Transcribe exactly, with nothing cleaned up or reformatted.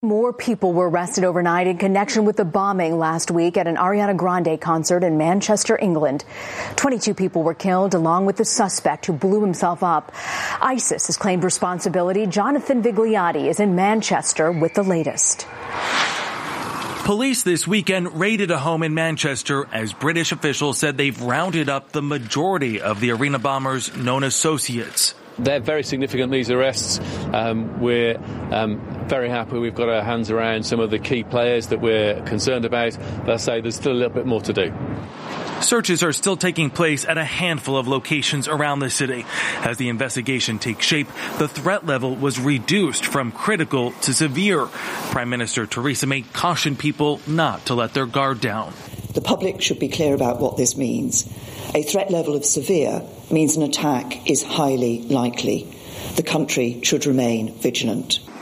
More people were arrested overnight in connection with the bombing last week at an Ariana Grande concert in Manchester, England. twenty-two people were killed, along with the suspect who blew himself up. ISIS has claimed responsibility. Jonathan Vigliotti is in Manchester with the latest. Police this weekend raided a home in Manchester as British officials said they've rounded up the majority of the arena bombers' known associates. They're very significant, these arrests. Um, we're um, very happy we've got our hands around some of the key players that we're concerned about. But I say there's still a little bit more to do. Searches are still taking place at a handful of locations around the city. As the investigation takes shape, the threat level was reduced from critical to severe. Prime Minister Theresa May cautioned people not to let their guard down. The public should be clear about what this means. A threat level of severe means an attack is highly likely. The country should remain vigilant.